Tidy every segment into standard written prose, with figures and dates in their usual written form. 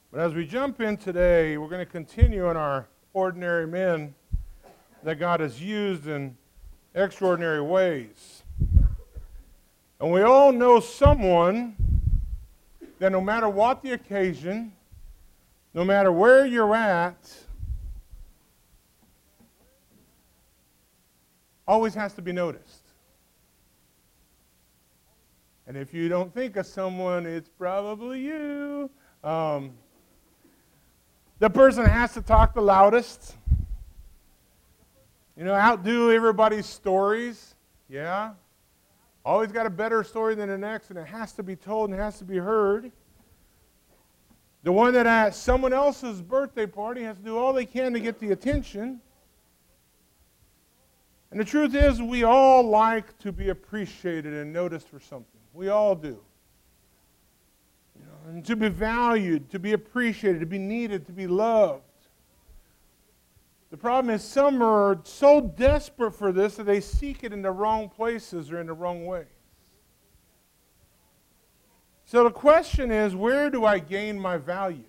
But as we jump in today, we're going to continue in our ordinary men that God has used in extraordinary ways. And we all know someone that no matter what the occasion, no matter where you're at, always has to be noticed. And if you don't think of someone, it's probably you. The person has to talk the loudest. Outdo everybody's stories. Yeah. Always got a better story than the next, and it has to be told and it has to be heard. The one that at someone else's birthday party has to do all they can to get the attention. And the truth is, we all like to be appreciated and noticed for something. We all do. And to be valued, to be appreciated, to be needed, to be loved. The problem is some are so desperate for this that they seek it in the wrong places or in the wrong ways. So the question is, where do I gain my value?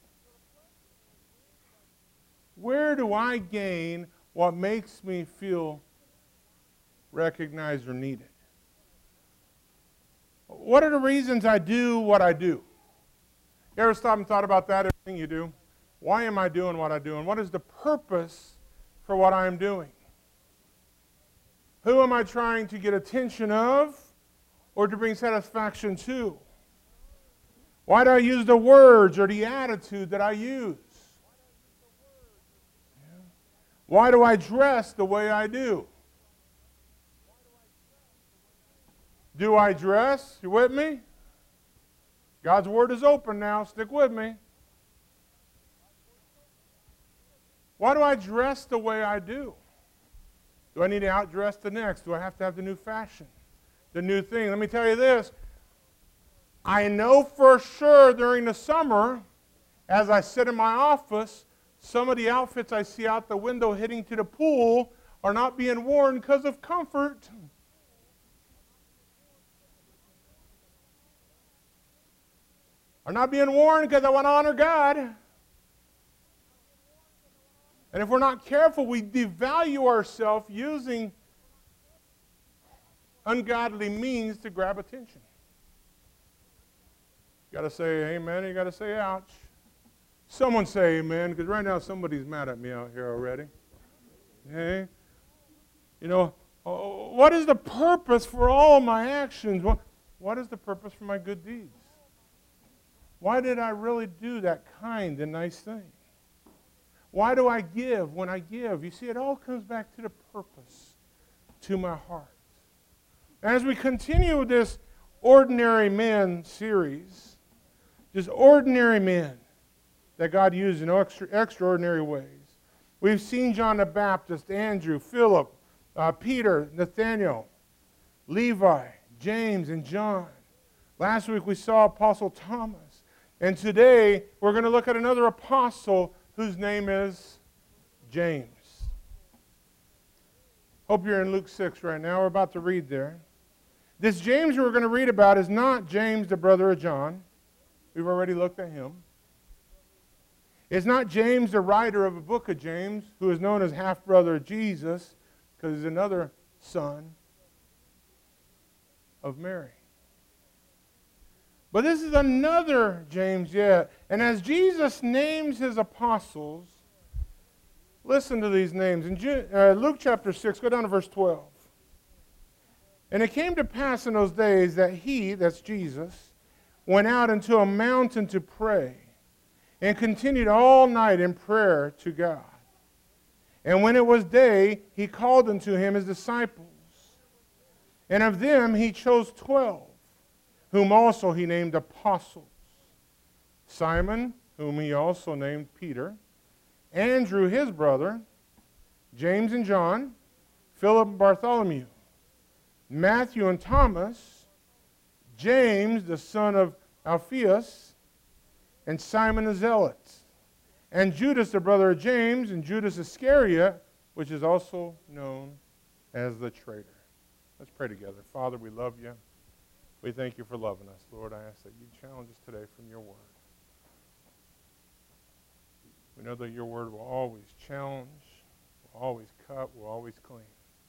Where do I gain what makes me feel recognized or needed? What are the reasons I do what I do? You ever stop and thought about that, everything you do? Why am I doing what I do? And what is the purpose for what I am doing? Who am I trying to get attention of or to bring satisfaction to? Why do I use the words or the attitude that I use? Why do I dress the way I do? Do I dress? You with me? God's Word is open now. Stick with me. Why do I dress the way I do? Do I need to outdress the next? Do I have to have the new fashion? The new thing? Let me tell you this. I know for sure during the summer, as I sit in my office, some of the outfits I see out the window heading to the pool are not being worn because of comfort. Are not being worn because I want to honor God. And if we're not careful, we devalue ourselves using ungodly means to grab attention. You got to say amen, you got to say ouch. Someone say amen, because right now somebody's mad at me out here already. Okay? What is the purpose for all my actions? What is the purpose for my good deeds? Why did I really do that kind and nice thing? Why do I give when I give? You see, it all comes back to the purpose, to my heart. As we continue this Ordinary Men series, just ordinary men that God used in extraordinary ways. We've seen John the Baptist, Andrew, Philip, Peter, Nathaniel, Levi, James, and John. Last week we saw Apostle Thomas. And today we're going to look at another apostle whose name is James. Hope you're in Luke 6 right now. We're about to read there. This James we're going to read about is not James, the brother of John. We've already looked at him. It's not James, the writer of the book of James, who is known as half-brother of Jesus, because he's another son of Mary. But this is another James yet. And as Jesus names his apostles, listen to these names. In Luke chapter 6, go down to verse 12. And it came to pass in those days that he, that's Jesus, went out into a mountain to pray and continued all night in prayer to God. And when it was day, he called unto him his disciples. And of them he chose 12. Whom also he named apostles. Simon, whom he also named Peter, Andrew his brother, James and John, Philip and Bartholomew, Matthew and Thomas, James the son of Alphaeus, and Simon the Zealot, and Judas the brother of James, and Judas Iscariot, which is also known as the traitor. Let's pray together. Father, we love you. We thank you for loving us. Lord, I ask that you challenge us today from your word. We know that your word will always challenge, will always cut, will always clean.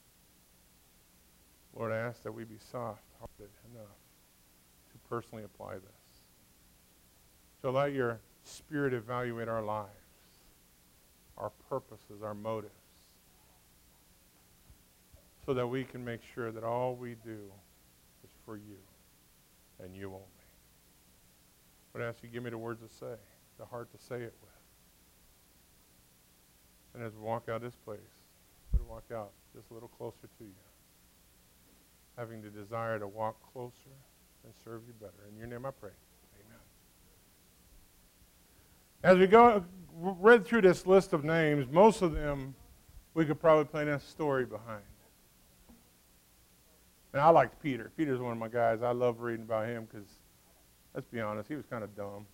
Lord, I ask that we be soft-hearted enough to personally apply this. So let your Spirit evaluate our lives, our purposes, our motives, so that we can make sure that all we do is for you and you only. But I ask you, give me the words to say, the heart to say it with. And as we walk out this place, we walk out just a little closer to you, having the desire to walk closer and serve you better. In your name I pray. Amen. As we read through this list of names, most of them we could probably play a story behind. And I liked Peter. Peter's one of my guys. I love reading about him because, let's be honest, he was kind of dumb.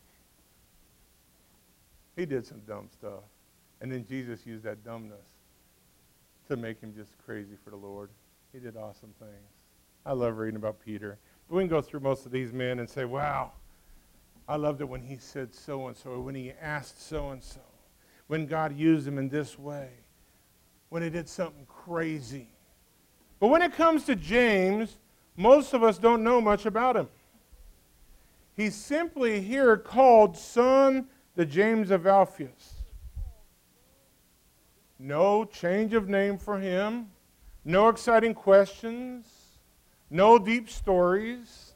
He did some dumb stuff. And then Jesus used that dumbness to make him just crazy for the Lord. He did awesome things. I love reading about Peter. But we can go through most of these men and say, wow, I loved it when he said so-and-so, when he asked so-and-so, when God used him in this way, when he did something crazy. But when it comes to James, most of us don't know much about him. He's simply here called son the James of Alphaeus. No change of name for him, no exciting questions, no deep stories.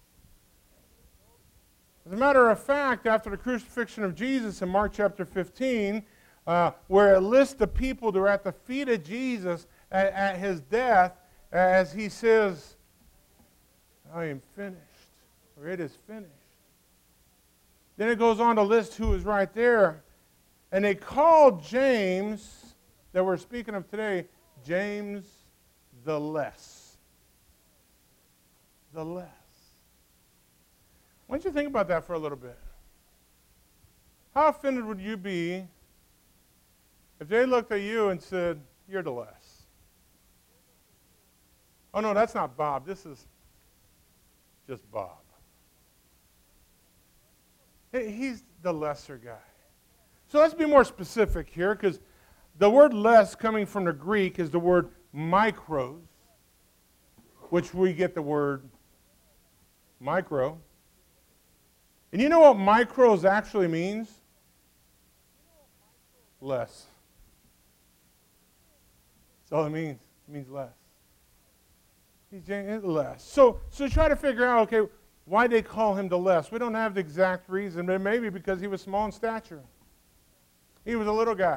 As a matter of fact, after the crucifixion of Jesus in Mark chapter 15, where it lists the people that are at the feet of Jesus at his death, as he says, I am finished, or it is finished. Then it goes on to list who is right there. And they called James, that we're speaking of today, James the Less. The Less. Why don't you think about that for a little bit? How offended would you be if they looked at you and said, you're the less? Oh, no, that's not Bob. This is just Bob. He's the lesser guy. So let's be more specific here, because the word less coming from the Greek is the word mikros, which we get the word micro. And you know what micros actually means? Less. That's all it means. It means less. He's less. So try to figure out, okay, why they call him the less. We don't have the exact reason, but maybe because he was small in stature. He was a little guy.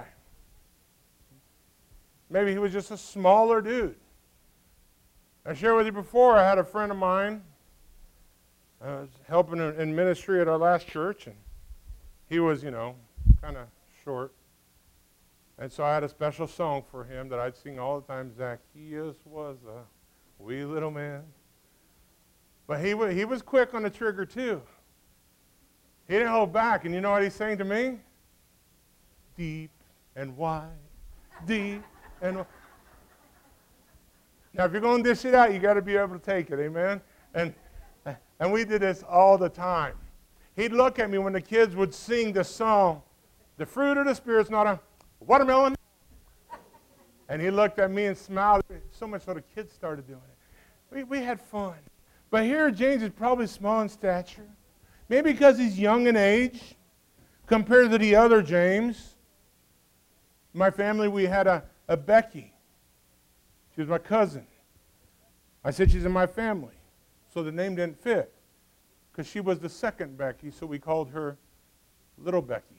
Maybe he was just a smaller dude. I shared with you before, I had a friend of mine. I was helping in ministry at our last church, and he was, kind of short. And so I had a special song for him that I'd sing all the time. Zacchaeus was a wee little man. But he was quick on the trigger too. He didn't hold back. And you know what he sang to me? Deep and wide, deep and wide. Now, if you're going to dish it out, you got to be able to take it, amen? And we did this all the time. He'd look at me when the kids would sing the song, the fruit of the Spirit's not a watermelon. And he looked at me and smiled, so much so the kids started doing it. We had fun. But here James is probably small in stature. Maybe because he's young in age compared to the other James. In my family, we had a Becky. She was my cousin. I said she's in my family. So the name didn't fit because she was the second Becky, so we called her Little Becky.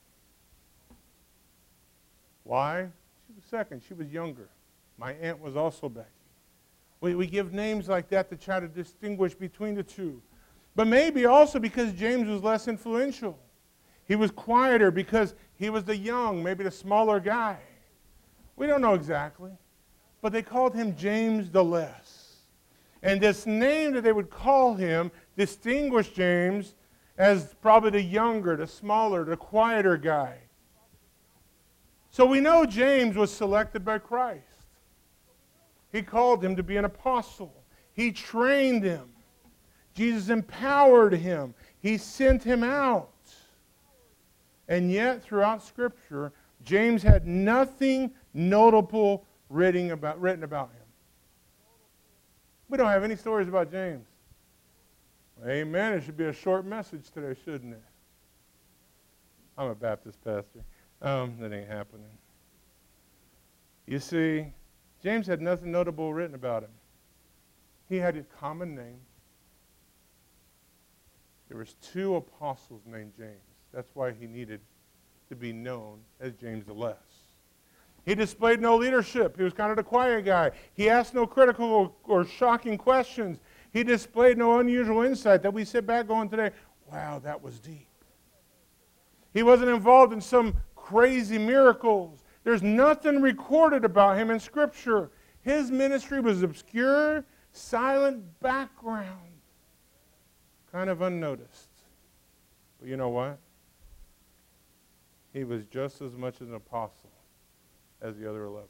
Why? She was second. She was younger. My aunt was also Becky. We give names like that to try to distinguish between the two. But maybe also because James was less influential. He was quieter because he was the young, maybe the smaller guy. We don't know exactly. But they called him James the Less. And this name that they would call him distinguished James as probably the younger, the smaller, the quieter guy. So we know James was selected by Christ. He called him to be an apostle. He trained him. Jesus empowered him. He sent him out. And yet, throughout Scripture, James had nothing notable written about him. We don't have any stories about James. Amen. It should be a short message today, shouldn't it? I'm a Baptist pastor. That ain't happening. You see, James had nothing notable written about him. He had a common name. There was 2 apostles named James. That's why he needed to be known as James the Less. He displayed no leadership. He was kind of the quiet guy. He asked no critical or shocking questions. He displayed no unusual insight that we sit back going today, wow, that was deep. He wasn't involved in some crazy miracles. There's nothing recorded about him in Scripture. His ministry was obscure, silent background, kind of unnoticed. But you know what? He was just as much an apostle as the other 11.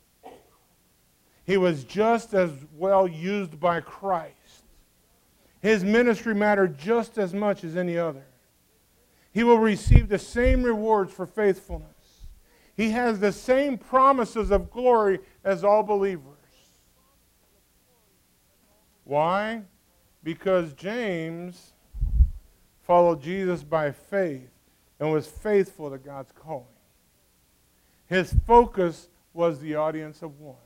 He was just as well used by Christ. His ministry mattered just as much as any other. He will receive the same rewards for faithfulness. He has the same promises of glory as all believers. Why? Because James followed Jesus by faith and was faithful to God's calling. His focus was the audience of one.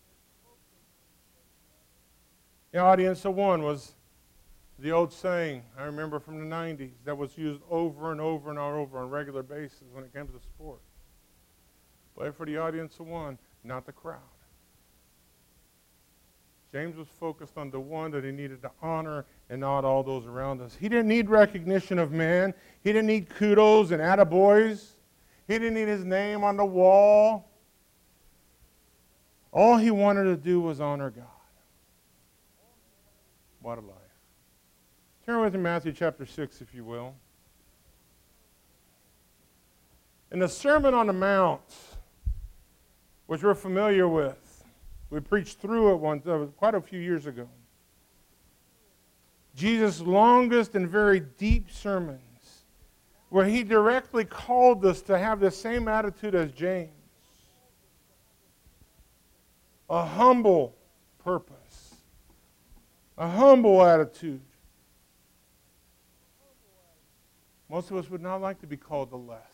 The audience of one was the old saying, I remember from the 90s, that was used over and over and over on a regular basis when it came to sport. Play for the audience of one, not the crowd. James was focused on the one that he needed to honor and not all those around us. He didn't need recognition of man. He didn't need kudos and attaboys. He didn't need his name on the wall. All he wanted to do was honor God. What a life. Turn with me to Matthew chapter 6, if you will. In the Sermon on the Mount, which we're familiar with, we preached through it quite a few years ago. Jesus' longest and very deep sermons, where he directly called us to have the same attitude as James. A humble purpose. A humble attitude. Most of us would not like to be called the less.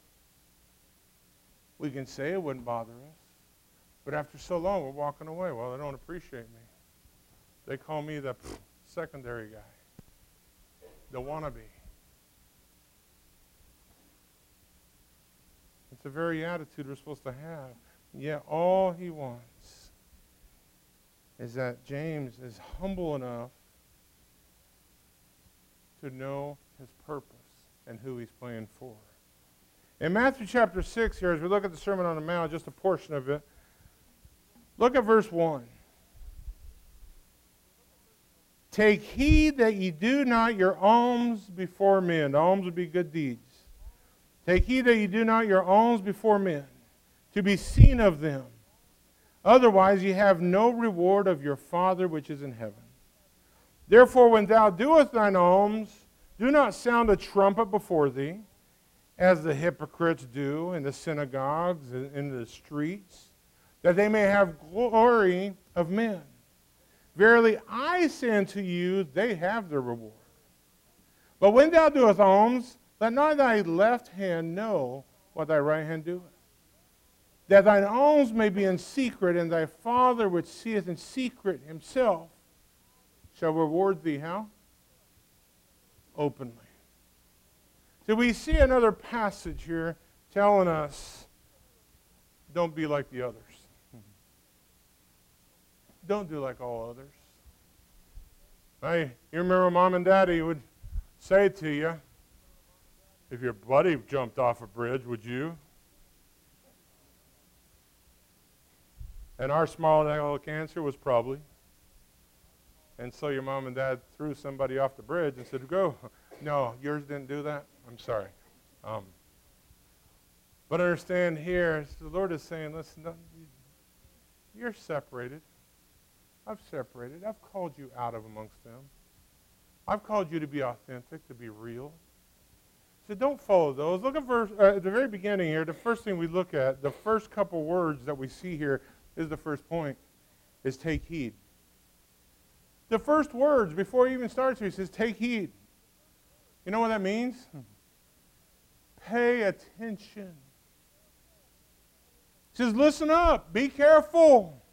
We can say it wouldn't bother us. But after so long, we're walking away. Well, they don't appreciate me. They call me the secondary guy, the wannabe. It's the very attitude we're supposed to have. Yet all he wants is that James is humble enough to know his purpose and who he's playing for. In Matthew chapter 6 here, as we look at the Sermon on the Mount, just a portion of it, look at verse 1. Take heed that ye do not your alms before men. The alms would be good deeds. Take heed that ye do not your alms before men, to be seen of them. Otherwise ye have no reward of your Father which is in heaven. Therefore when thou doest thine alms, do not sound a trumpet before thee, as the hypocrites do in the synagogues and in the streets, that they may have glory of men. Verily I say unto you, they have their reward. But when thou doest alms, let not thy left hand know what thy right hand doeth, that thine alms may be in secret, and thy Father which seeth in secret himself shall reward thee how? Openly. So we see another passage here telling us, don't be like the others. Don't do like all others. You remember Mom and Daddy would say to you, if your buddy jumped off a bridge, would you? And our small little answer was probably. And so your mom and dad threw somebody off the bridge and said, go. No, yours didn't do that. I'm sorry. But understand here, the Lord is saying, listen, you're separated. I've separated. I've called you out of amongst them. I've called you to be authentic, to be real. So don't follow those. Look at at the very beginning here. The first thing we look at, the first couple words that we see here is the first point, is take heed. The first words before he even starts here, he says, take heed. You know what that means? Pay attention. He says, listen up. Be careful.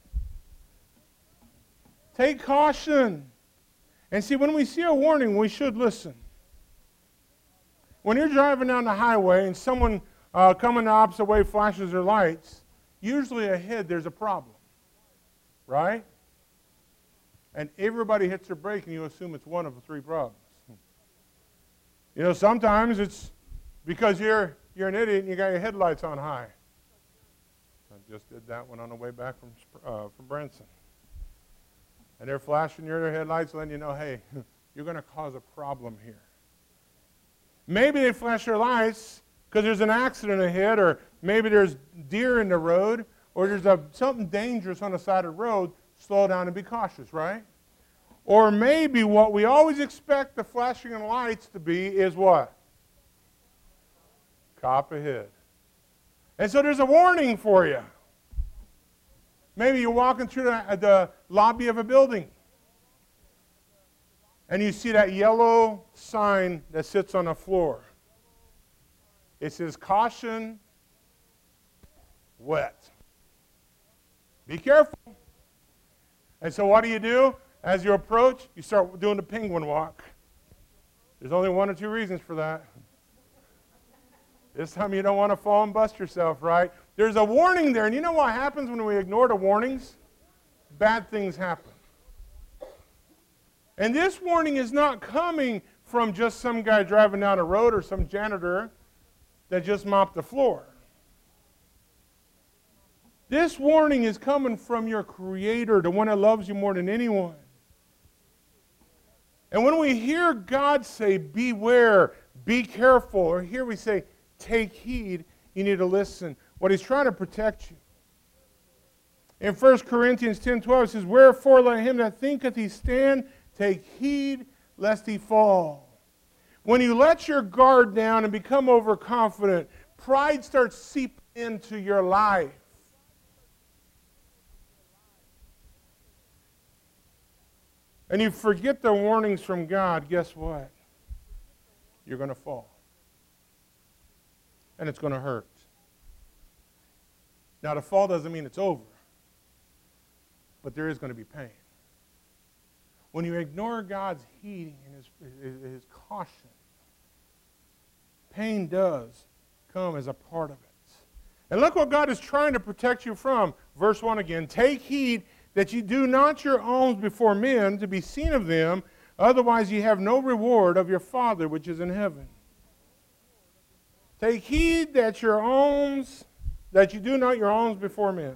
Take caution. And see, when we see a warning, we should listen. When you're driving down the highway and someone coming the opposite way flashes their lights, usually ahead there's a problem, right? And everybody hits their brake and you assume it's one of the three problems. You know, sometimes it's because you're an idiot and you got your headlights on high. I just did that one on the way back from Branson. And they're flashing your headlights, letting you know, hey, you're going to cause a problem here. Maybe they flash their lights because there's an accident ahead, or maybe there's deer in the road, or there's something dangerous on the side of the road. Slow down and be cautious, right? Or maybe what we always expect the flashing of lights to be is what? Cop ahead. And so there's a warning for you. Maybe you're walking through the lobby of a building and you see that yellow sign that sits on the floor. It says, caution, wet. Be careful. And so what do? As you approach, you start doing the penguin walk. There's only one or two reasons for that. This time you don't want to fall and bust yourself, right? There's a warning there, and you know what happens when we ignore the warnings? Bad things happen. And this warning is not coming from just some guy driving down a road or some janitor that just mopped the floor. This warning is coming from your Creator, the one that loves you more than anyone. And when we hear God say, beware, be careful, or here we say, take heed, you need to listen. What He's trying to protect you. In 1 Corinthians 10:12 it says, wherefore let him that thinketh he stand take heed lest he fall. When you let your guard down and become overconfident, pride starts seeping into your life. And you forget the warnings from God, guess what? You're going to fall. And it's going to hurt. Now, the fall doesn't mean it's over. But there is going to be pain. When you ignore God's heeding and His caution, pain does come as a part of it. And look what God is trying to protect you from. Verse 1 again. Take heed that ye do not your alms before men to be seen of them, otherwise ye have no reward of your Father which is in heaven. Take heed that you do not your alms before men.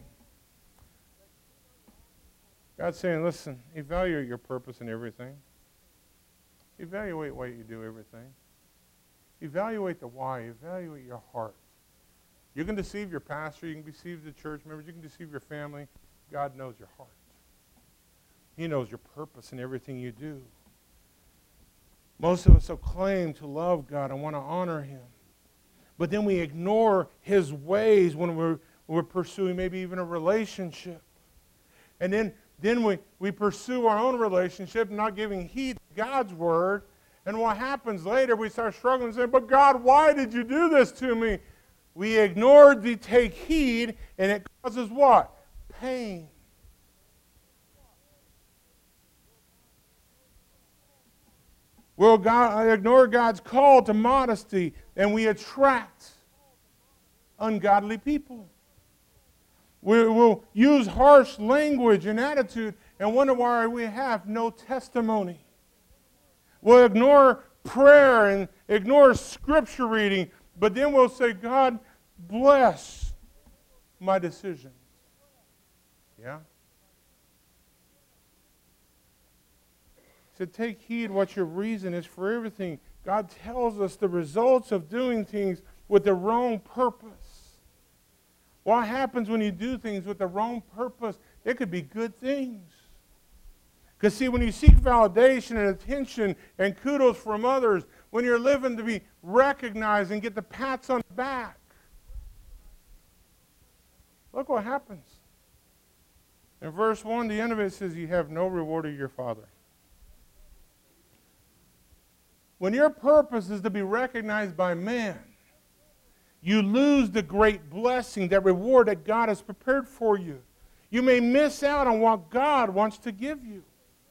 God's saying, listen, evaluate your purpose in everything. Evaluate why you do everything. Evaluate the why. Evaluate your heart. You can deceive your pastor. You can deceive the church members. You can deceive your family. God knows your heart. He knows your purpose in everything you do. Most of us will claim to love God and want to honor Him. But then we ignore His ways when we're pursuing maybe even a relationship. And then we pursue our own relationship, not giving heed to God's word. And what happens later, we start struggling and say, but God, why did you do this to me? We ignored the take heed, and it causes what? Pain. We'll ignore God's call to modesty, and we attract ungodly people. We'll use harsh language and attitude and wonder why we have no testimony. We'll ignore prayer and ignore scripture reading, but then we'll say, God, bless my decisions. Yeah? He said, take heed what your reason is for everything. God tells us the results of doing things with the wrong purpose. What happens when you do things with the wrong purpose? It could be good things. Because see, when you seek validation and attention and kudos from others, when you're living to be recognized and get the pats on the back. Look what happens. In verse 1, the end of it says, you have no reward of your Father. When your purpose is to be recognized by man, you lose the great blessing, that reward that God has prepared for you. You may miss out on what God wants to give you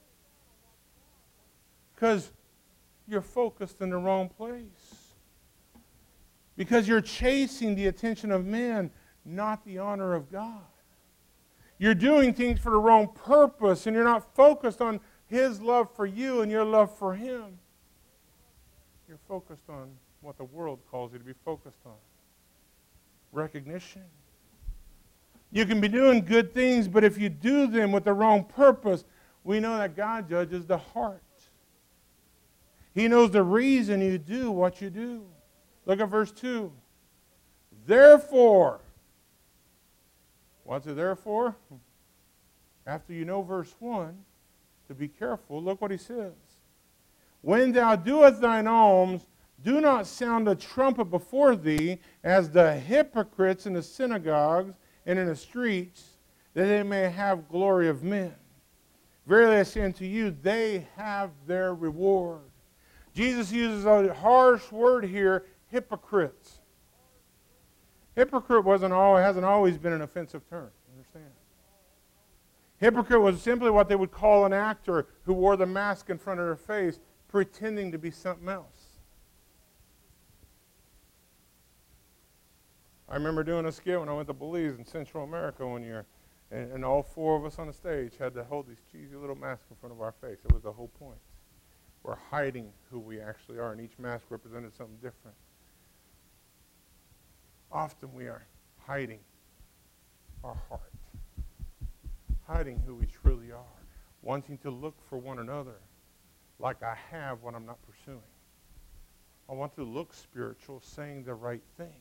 because you're focused in the wrong place. Because you're chasing the attention of men, not the honor of God. You're doing things for the wrong purpose, and you're not focused on His love for you and your love for Him. You're focused on what the world calls you to be focused on. Recognition. You can be doing good things, but if you do them with the wrong purpose, we know that God judges the heart. He knows the reason you do what you do. Look at verse 2. Therefore, what's it therefore? After you know verse 1, to be careful, look what he says. When thou doest thine alms, do not sound a trumpet before thee, as the hypocrites in the synagogues and in the streets, that they may have glory of men. Verily I say unto you, they have their reward. Jesus uses a harsh word here, hypocrites. Hypocrite hasn't always been an offensive term. Understand? Hypocrite was simply what they would call an actor who wore the mask in front of their face, pretending to be something else. I remember doing a skit when I went to Belize in Central America one year, and all four of us on the stage had to hold these cheesy little masks in front of our face. It was the whole point. We're hiding who we actually are, and each mask represented something different. Often we are hiding our heart, hiding who we truly are, wanting to look for one another like I have what I'm not pursuing. I want to look spiritual, saying the right things.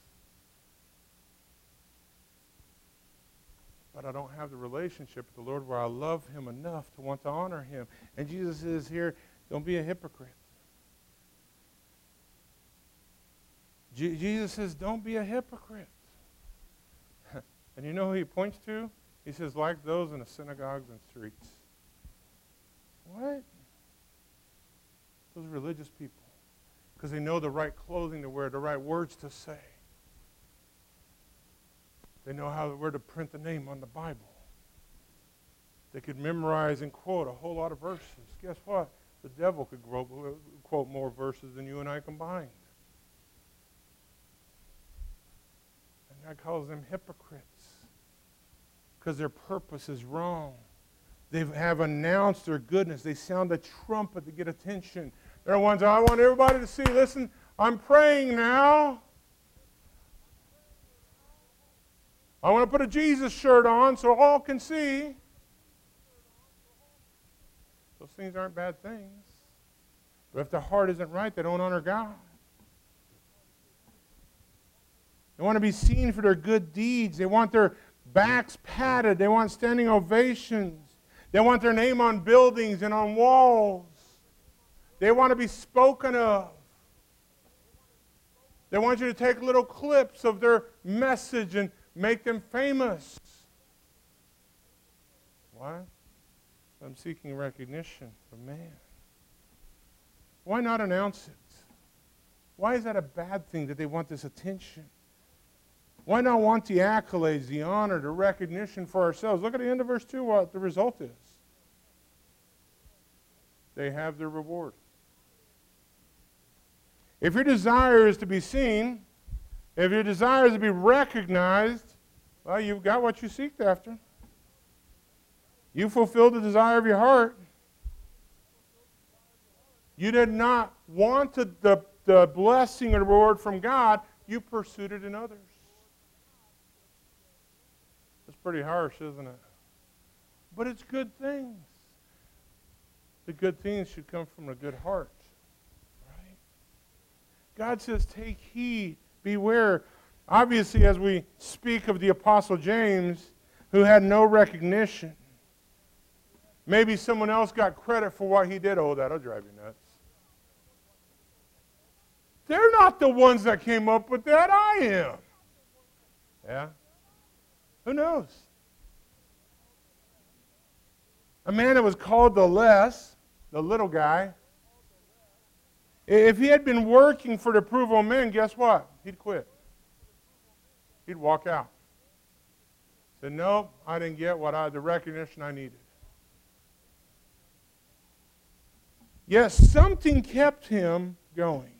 But I don't have the relationship with the Lord where I love Him enough to want to honor Him. And Jesus says here, don't be a hypocrite. Jesus says, don't be a hypocrite. And you know who He points to? He says, like those in the synagogues and streets. What? Those religious people. Because they know the right clothing to wear, the right words to say. They know where to print the name on the Bible. They could memorize and quote a whole lot of verses. Guess what? The devil could quote more verses than you and I combined. And God calls them hypocrites because their purpose is wrong. They have announced their goodness. They sound a trumpet to get attention. They're the ones I want everybody to see. Listen, I'm praying now. I want to put a Jesus shirt on so all can see. Those things aren't bad things. But if the heart isn't right, they don't honor God. They want to be seen for their good deeds. They want their backs patted. They want standing ovations. They want their name on buildings and on walls. They want to be spoken of. They want you to take little clips of their message and make them famous. Why? I'm seeking recognition from man. Why not announce it? Why is that a bad thing that they want this attention? Why not want the accolades, the honor, the recognition for ourselves? Look at the end of verse 2, what the result is. They have their reward. If your desire is to be seen, if your desire is to be recognized, well, you've got what you seeked after. You fulfilled the desire of your heart. You did not want the blessing or the reward from God. You pursued it in others. It's pretty harsh, isn't it? But it's good things. The good things should come from a good heart. Right? God says, take heed, beware. Obviously, as we speak of the Apostle James, who had no recognition, maybe someone else got credit for what he did. Oh, that'll drive you nuts. They're not the ones that came up with that. I am. Yeah? Who knows? A man that was called the less, the little guy, if he had been working for the approval of men, guess what? He'd quit. He'd walk out. Said, no, I didn't get the recognition I needed. Yes, something kept him going.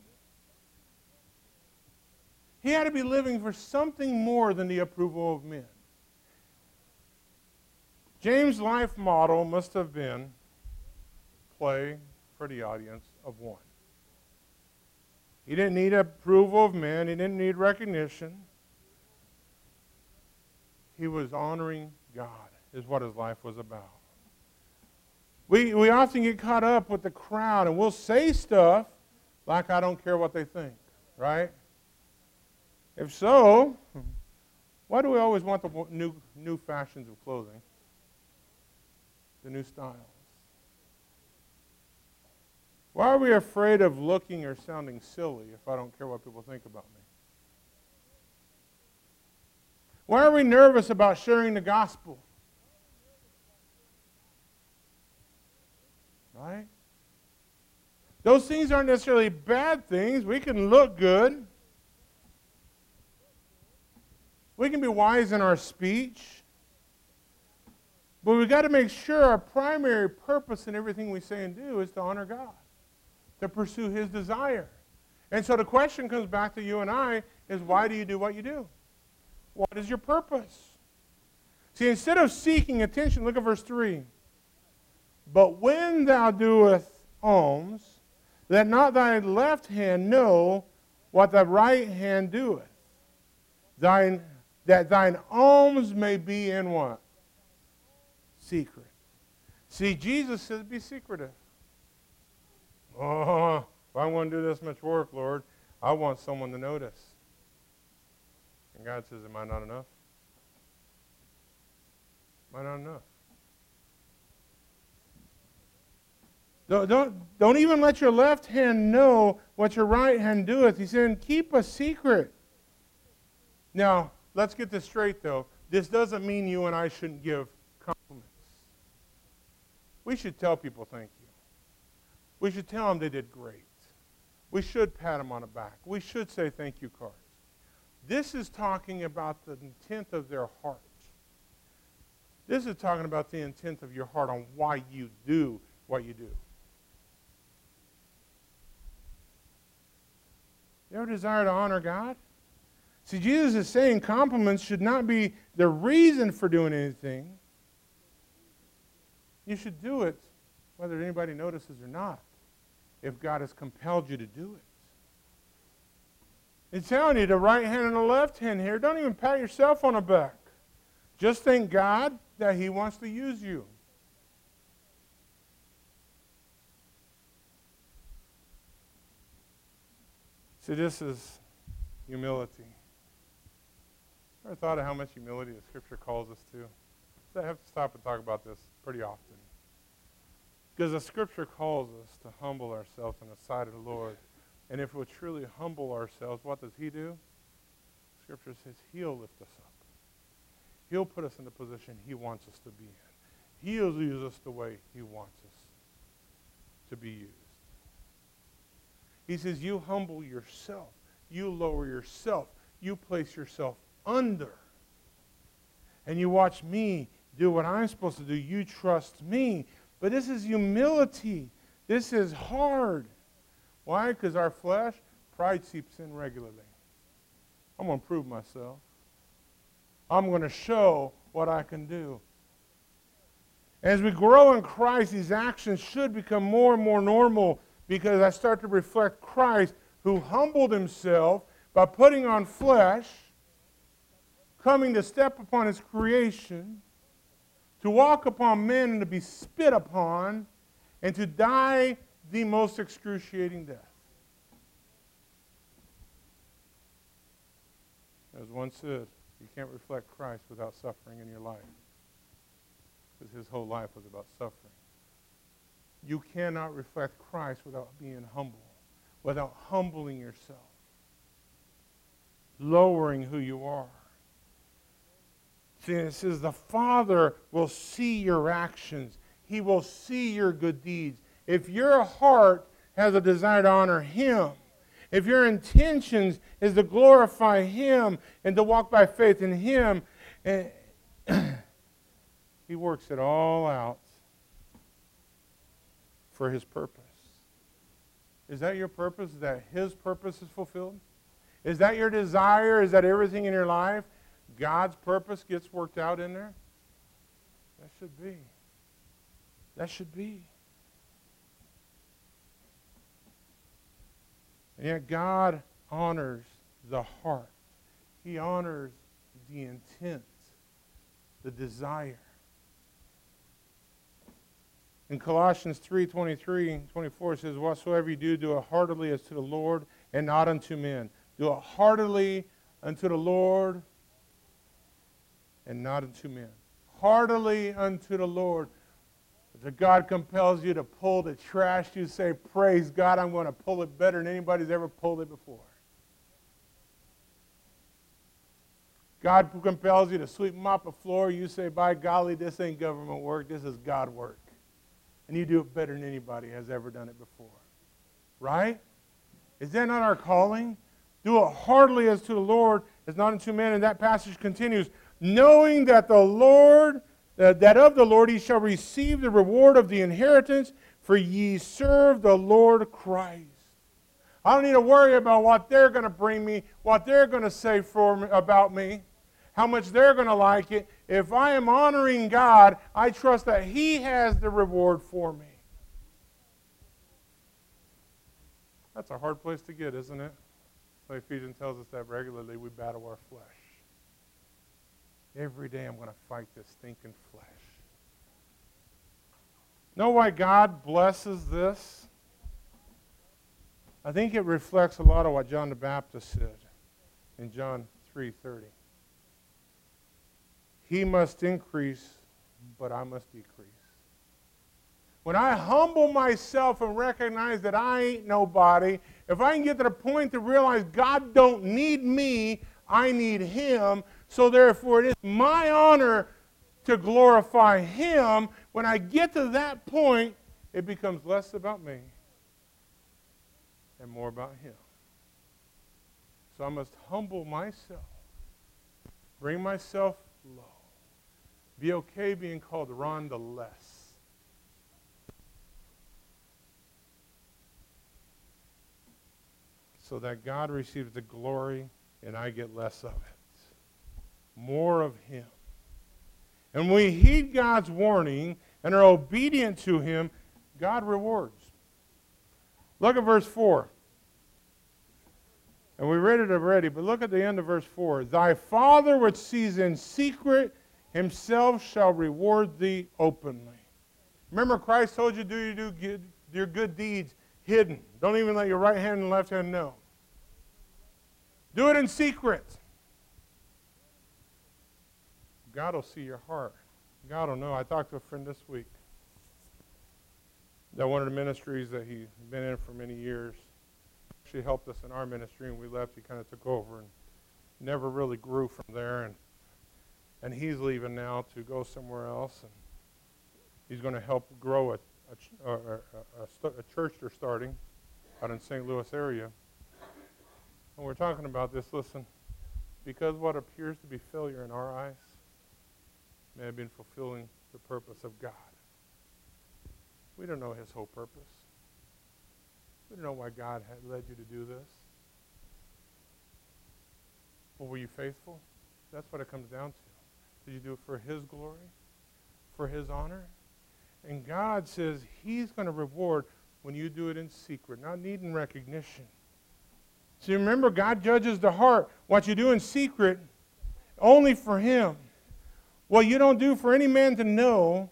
He had to be living for something more than the approval of men. James' life model must have been play for the audience of one. He didn't need approval of men. He didn't need recognition. He was honoring God, is what his life was about. We often get caught up with the crowd, and we'll say stuff like, I don't care what they think, right? If so, why do we always want the new fashions of clothing? The new styles. Why are we afraid of looking or sounding silly if I don't care what people think about me? Why are we nervous about sharing the gospel? Right? Those things aren't necessarily bad things. We can look good. We can be wise in our speech. But we've got to make sure our primary purpose in everything we say and do is to honor God, to pursue His desire. And so the question comes back to you and I is, why do you do what you do? What is your purpose? See, instead of seeking attention, look at verse 3. But when thou doest alms, let not thy left hand know what thy right hand doeth. That thine alms may be in what? Secret. See, Jesus says, be secretive. Oh, if I want to do this much work, Lord, I want someone to notice. And God says, am I not enough? Am I not enough? Don't even let your left hand know what your right hand doeth. He said, keep a secret. Now, let's get this straight, though. This doesn't mean you and I shouldn't give compliments. We should tell people thank you. We should tell them they did great. We should pat them on the back. We should say thank you cards. This is talking about the intent of their heart. This is talking about the intent of your heart on why you do what you do. You ever desire to honor God? See, Jesus is saying compliments should not be the reason for doing anything. You should do it whether anybody notices or not, if God has compelled you to do it. It's telling you the right hand and the left hand here. Don't even pat yourself on the back. Just thank God that He wants to use you. See, this is humility. Ever thought of how much humility the Scripture calls us to? I have to stop and talk about this pretty often. Because the Scripture calls us to humble ourselves in the sight of the Lord. And if we truly humble ourselves, what does He do? Scripture says He'll lift us up. He'll put us in the position He wants us to be in. He'll use us the way He wants us to be used. He says, you humble yourself. You lower yourself. You place yourself under. And you watch me do what I'm supposed to do. You trust me. But this is humility. This is hard. Why? Because our flesh, pride seeps in regularly. I'm going to prove myself. I'm going to show what I can do. As we grow in Christ, these actions should become more and more normal, because I start to reflect Christ, who humbled Himself by putting on flesh, coming to step upon His creation, to walk upon men and to be spit upon, and to die the most excruciating death. As one said, you can't reflect Christ without suffering in your life, because His whole life was about suffering. You cannot reflect Christ without being humble, without humbling yourself, lowering who you are. See, it says the Father will see your actions. He will see your good deeds. If your heart has a desire to honor Him, if your intentions is to glorify Him and to walk by faith in Him, He works it all out for His purpose. Is that your purpose? Is that His purpose is fulfilled? Is that your desire? Is that everything in your life? God's purpose gets worked out in there? That should be. That should be. And yet God honors the heart. He honors the intent, the desire. In Colossians 3:23 and 24 it says, whatsoever you do it heartily as to the Lord and not unto men. Do it heartily unto the Lord and not unto men. Heartily unto the Lord. If God compels you to pull the trash, you say, praise God, I'm going to pull it better than anybody's ever pulled it before. God compels you to sweep and mop a floor, you say, by golly, this ain't government work, this is God work. And you do it better than anybody has ever done it before. Right? Is that not our calling? Do it heartily as to the Lord, as not unto men. And that passage continues, knowing that the Lord, that of the Lord ye shall receive the reward of the inheritance, for ye serve the Lord Christ. I don't need to worry about what they're going to bring me, what they're going to say for me, about me, how much they're going to like it. If I am honoring God, I trust that He has the reward for me. That's a hard place to get, isn't it? So Ephesians tells us that regularly we battle our flesh. Every day I'm going to fight this stinking flesh. Know why God blesses this? I think it reflects a lot of what John the Baptist said in John 3:30. He must increase, but I must decrease. When I humble myself and recognize that I ain't nobody, if I can get to the point to realize God don't need me, I need Him, so therefore it is my honor to glorify Him. When I get to that point, it becomes less about me and more about Him. So I must humble myself, bring myself low, be okay being called Rhonda less. So that God receives the glory and I get less of it. More of Him. And when we heed God's warning and are obedient to Him, God rewards. Look at verse 4. And we read it already, but look at the end of verse 4. Thy Father which sees in secret, Himself shall reward thee openly. Remember Christ told you, do your good deeds hidden. Don't even let your right hand and left hand know. Do it in secret. God will see your heart. God will know. I talked to a friend this week that one of the ministries that he's been in for many years, she helped us in our ministry, and we left. He kind of took over and never really grew from there. And he's leaving now to go somewhere else. And he's going to help grow a church they're starting out in St. Louis area. And we're talking about this, listen, because what appears to be failure in our eyes may have been fulfilling the purpose of God. We don't know His whole purpose. We don't know why God had led you to do this. Well, were you faithful? That's what it comes down to. Did you do it for His glory? For His honor? And God says He's going to reward when you do it in secret, not needing recognition. So remember, God judges the heart. What you do in secret, only for Him. What you don't do for any man to know,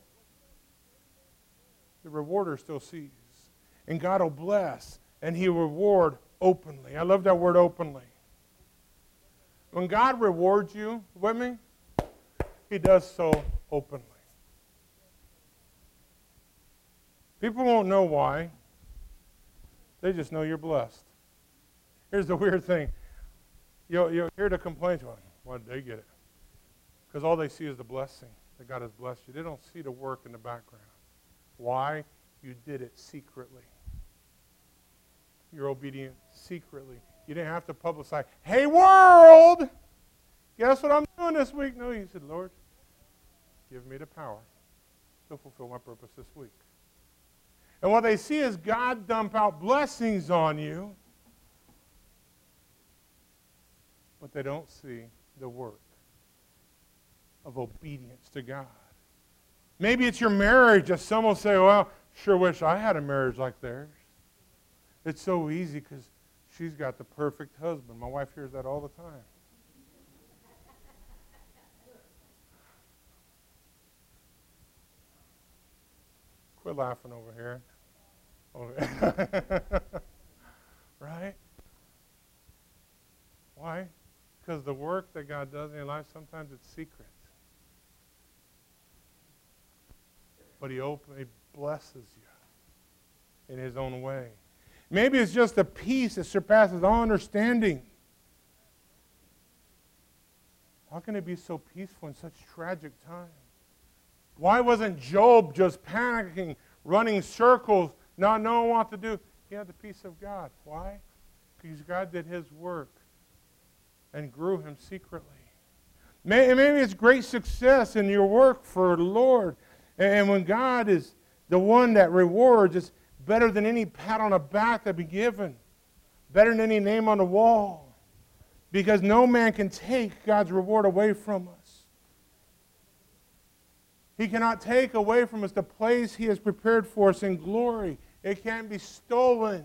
the rewarder still sees. And God will bless, and He will reward openly. I love that word, openly. When God rewards you, with me, He does so openly. People won't know why. They just know you're blessed. Here's the weird thing. You'll hear the complaints. Well, why did they get it? Because all they see is the blessing that God has blessed you. They don't see the work in the background. Why? You did it secretly. You're obedient secretly. You didn't have to publicize, hey, world, guess what I'm doing this week? No, you said, Lord, give me the power to fulfill my purpose this week. And what they see is God dump out blessings on you, but they don't see the work of obedience to God. Maybe it's your marriage that some will say, well, sure wish I had a marriage like theirs. It's so easy because she's got the perfect husband. My wife hears that all the time. Quit laughing over here. Right? Why? Because the work that God does in your life, sometimes it's secret. But He openly blesses you in His own way. Maybe it's just a peace that surpasses all understanding. How can it be so peaceful in such tragic times? Why wasn't Job just panicking, running circles, not knowing what to do? He had the peace of God. Why? Because God did His work and grew him secretly. Maybe it's great success in your work for the Lord. And when God is the one that rewards, it's better than any pat on the back that be given. Better than any name on the wall. Because no man can take God's reward away from us. He cannot take away from us the place He has prepared for us in glory. It can't be stolen.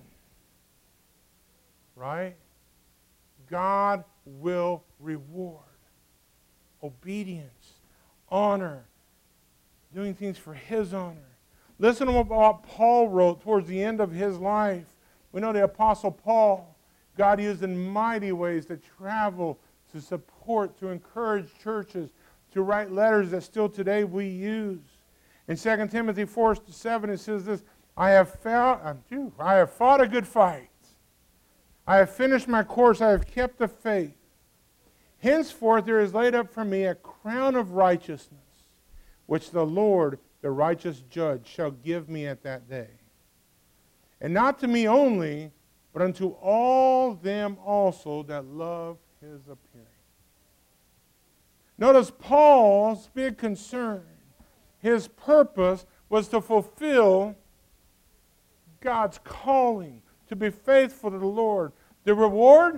Right? God will reward. Obedience, honor, doing things for His honor. Listen to what Paul wrote towards the end of his life. We know the Apostle Paul, God used in mighty ways to travel, to support, to encourage churches, to write letters that still today we use. In 2 Timothy 4:7 it says this, I have fought a good fight. I have finished my course. I have kept the faith. Henceforth there is laid up for me a crown of righteousness, which the Lord, the righteous judge, shall give me at that day. And not to me only, but unto all them also that love His appearing. Notice Paul's big concern. His purpose was to fulfill God's calling, to be faithful to the Lord. The reward?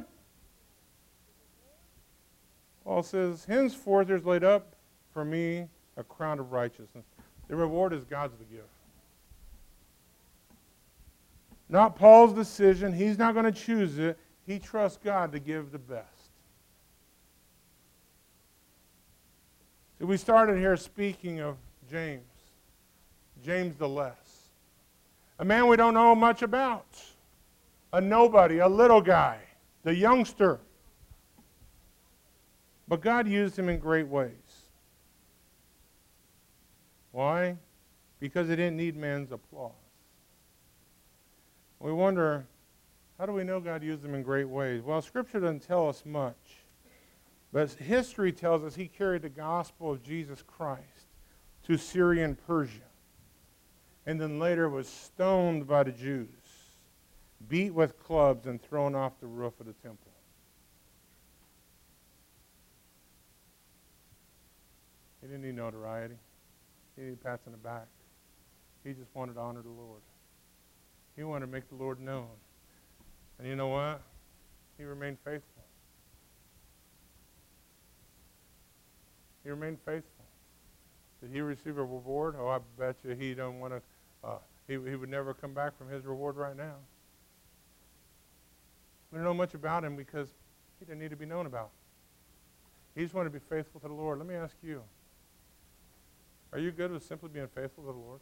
Paul says, henceforth there's laid up for me a crown of righteousness. The reward is God's to give. Not Paul's decision. He's not going to choose it. He trusts God to give the best. So we started here speaking of James. James the Less. A man we don't know much about. A nobody, a little guy, the youngster. But God used him in great ways. Why? Because He didn't need man's applause. We wonder, how do we know God used him in great ways? Well, Scripture doesn't tell us much. But history tells us he carried the gospel of Jesus Christ to Syria and Persia. And then later was stoned by the Jews, beat with clubs, and thrown off the roof of the temple. He didn't need notoriety. He didn't need pats on the back. He just wanted to honor the Lord. He wanted to make the Lord known. And you know what? He remained faithful. He remained faithful. Did he receive a reward? Oh, I bet you he don't want to. He would never come back from his reward right now. We don't know much about him because he didn't need to be known about. He just wanted to be faithful to the Lord. Let me ask you, are you good with simply being faithful to the Lord?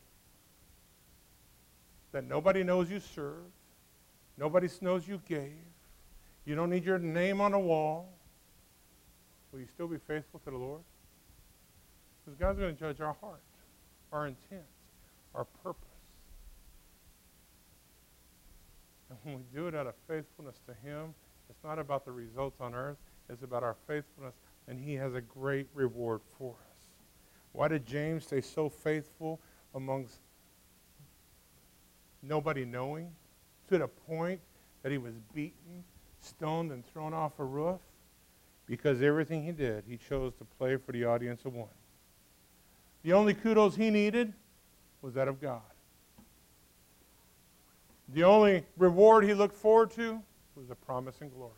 That nobody knows you served, nobody knows you gave, you don't need your name on a wall. Will you still be faithful to the Lord? Because God's going to judge our heart, our intent, our purpose. And when we do it out of faithfulness to Him, it's not about the results on earth. It's about our faithfulness, and He has a great reward for us. Why did James stay so faithful amongst nobody knowing, to the point that he was beaten, stoned, and thrown off a roof? Because everything he did, he chose to play for the audience of one. The only kudos he needed was that of God. The only reward he looked forward to was the promise and glory.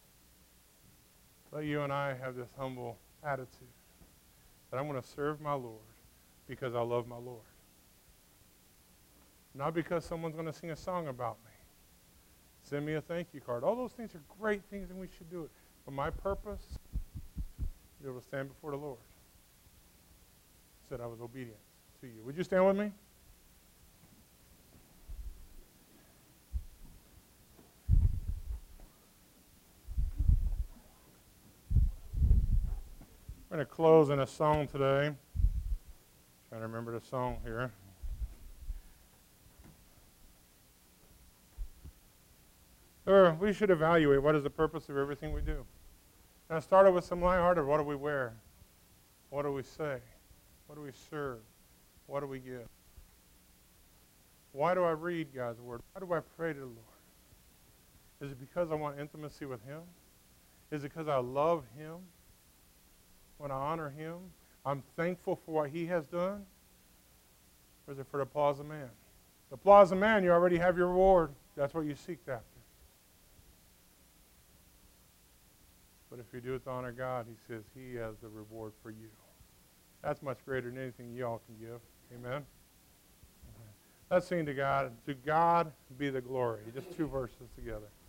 Let you and I have this humble attitude that I'm going to serve my Lord because I love my Lord. Not because someone's going to sing a song about me. Send me a thank you card. All those things are great things and we should do it. But my purpose, be able to stand before the Lord. Said I was obedient to you. Would you stand with me? We're going to close in a song today. Trying to remember the song here. Or we should evaluate what is the purpose of everything we do. And I started with some lighthearted. What do we wear? What do we say? What do we serve? What do we give? Why do I read God's Word? Why do I pray to the Lord? Is it because I want intimacy with Him? Is it because I love Him? When I honor Him, I'm thankful for what He has done? Or is it for the applause of man? The applause of man, you already have your reward. That's what you seek after. But if you do it to honor God, He says He has the reward for you. That's much greater than anything y'all can give. Amen? Let's sing to God. To God be the glory. Just two verses together.